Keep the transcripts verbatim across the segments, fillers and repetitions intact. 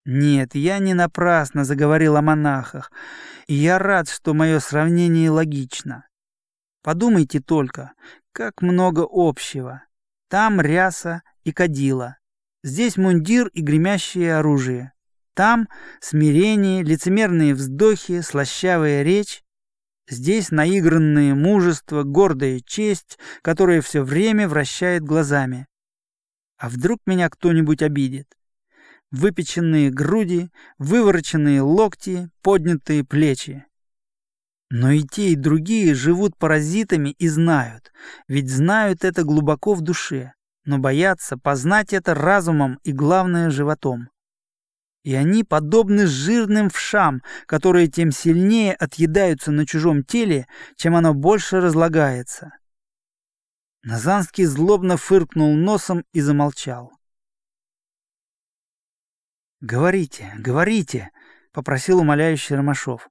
Нет, я не напрасно заговорил о монахах, и я рад, что мое сравнение логично. Подумайте только, как много общего. Там ряса и кадила, здесь мундир и гремящее оружие. Там смирение, лицемерные вздохи, слащавая речь. Здесь наигранное мужество, гордая честь, которая все время вращает глазами. А вдруг меня кто-нибудь обидит? Выпеченные груди, вывороченные локти, поднятые плечи. Но и те, и другие живут паразитами и знают, ведь знают это глубоко в душе, но боятся познать это разумом и, главное, животом. И они подобны жирным вшам, которые тем сильнее отъедаются на чужом теле, чем оно больше разлагается. Назанский злобно фыркнул носом и замолчал. «Говорите, говорите!» — попросил умоляющий Ромашов.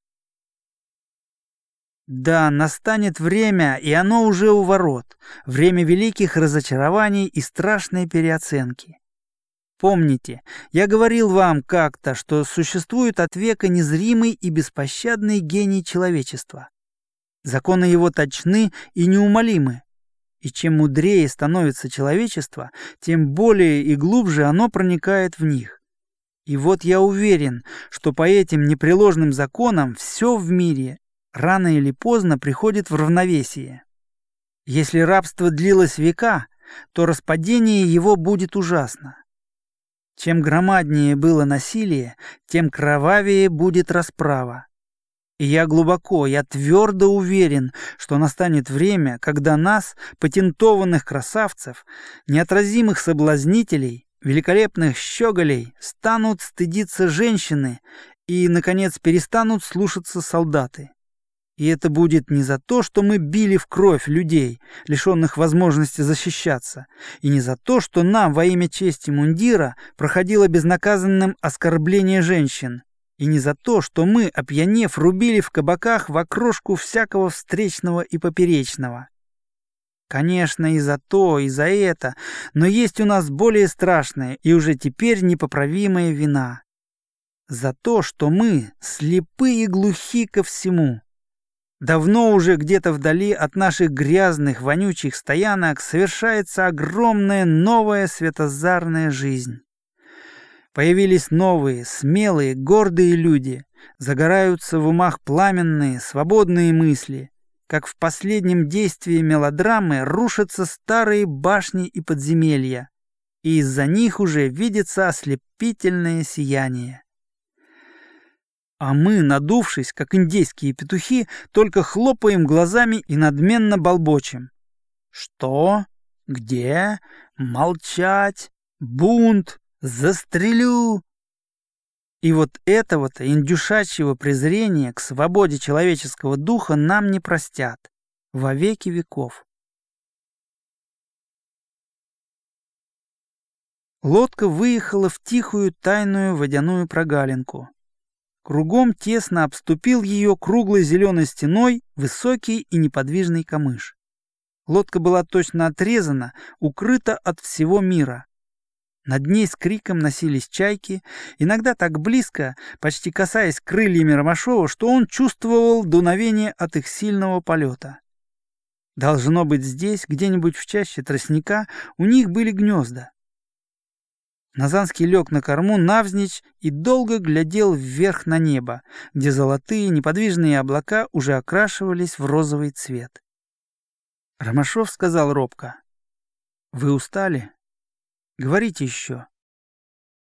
«Да, настанет время, и оно уже у ворот, время великих разочарований и страшной переоценки. Помните, я говорил вам как-то, что существует от века незримый и беспощадный гений человечества. Законы его точны и неумолимы. И чем мудрее становится человечество, тем более и глубже оно проникает в них. И вот я уверен, что по этим непреложным законам все в мире рано или поздно приходит в равновесие. Если рабство длилось века, то распадение его будет ужасно. Чем громаднее было насилие, тем кровавее будет расправа. И я глубоко, я твердо уверен, что настанет время, когда нас, патентованных красавцев, неотразимых соблазнителей, великолепных щеголей, станут стыдиться женщины и, наконец, перестанут слушаться солдаты. И это будет не за то, что мы били в кровь людей, лишенных возможности защищаться, и не за то, что нам во имя чести мундира проходило безнаказанным оскорбление женщин, и не за то, что мы, опьянев, рубили в кабаках в окрошку всякого встречного и поперечного. Конечно, и за то, и за это, но есть у нас более страшная и уже теперь непоправимая вина. За то, что мы слепы и глухи ко всему. Давно уже где-то вдали от наших грязных, вонючих стоянок совершается огромная новая светозарная жизнь. Появились новые, смелые, гордые люди, загораются в умах пламенные, свободные мысли. Как в последнем действии мелодрамы рушатся старые башни и подземелья, и из-за них уже видится ослепительное сияние. А мы, надувшись, как индейские петухи, только хлопаем глазами и надменно болбочем. Что? Где? Молчать? Бунт? Застрелю! И вот этого-то индюшачьего презрения к свободе человеческого духа нам не простят во веки веков. Лодка выехала в тихую тайную водяную прогалинку. Кругом тесно обступил ее круглой зеленой стеной высокий и неподвижный камыш. Лодка была точно отрезана, укрыта от всего мира. Над ней с криком носились чайки, иногда так близко, почти касаясь крыльями Ромашова, что он чувствовал дуновение от их сильного полета. Должно быть, здесь, где-нибудь в чаще тростника, у них были гнезда. Назанский лег на корму навзничь и долго глядел вверх на небо, где золотые неподвижные облака уже окрашивались в розовый цвет. Ромашов сказал робко: «Вы устали? Говорите еще».